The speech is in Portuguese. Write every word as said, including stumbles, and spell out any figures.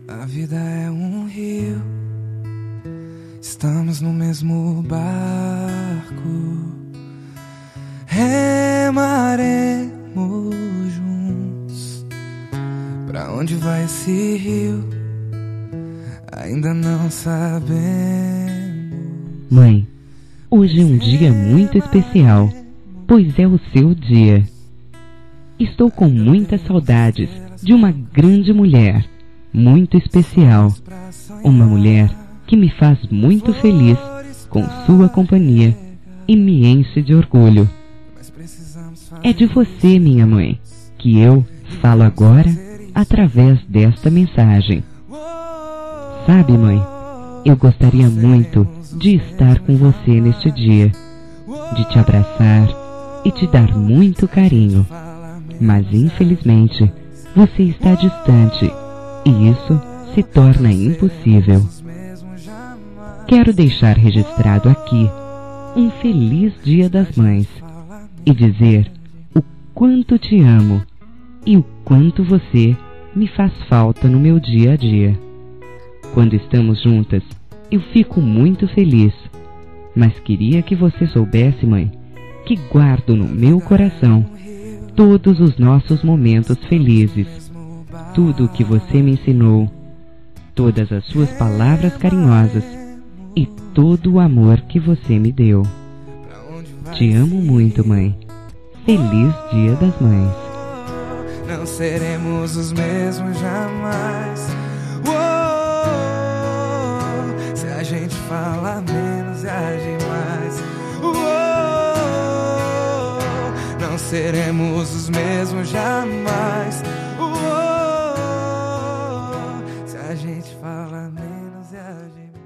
A vida é um rio, estamos no mesmo barco. Remaremos juntos. Pra onde vai esse rio? Ainda não sabemos. Mãe, hoje é um dia muito especial, pois é o seu dia. Estou com muitas saudades de uma grande mulher, muito especial. Uma mulher que me faz muito feliz com sua companhia e me enche de orgulho. É de você, minha mãe, que eu falo agora através desta mensagem. Sabe, mãe, eu gostaria muito de estar com você neste dia, de te abraçar e te dar muito carinho. Mas, infelizmente, você está distante e isso se torna impossível. Quero deixar registrado aqui um feliz Dia das Mães e dizer o quanto te amo e o quanto você me faz falta no meu dia a dia. Quando estamos juntas, eu fico muito feliz, mas queria que você soubesse, mãe, que guardo no meu coração todos os nossos momentos felizes, tudo o que você me ensinou, todas as suas palavras carinhosas e todo o amor que você me deu. Te amo muito, mãe. Feliz Dia das Mães. Não seremos os mesmos jamais. Uou, se a gente fala menos e age mais. Uou, não seremos os mesmos jamais. Uou, se a gente fala menos e age mais.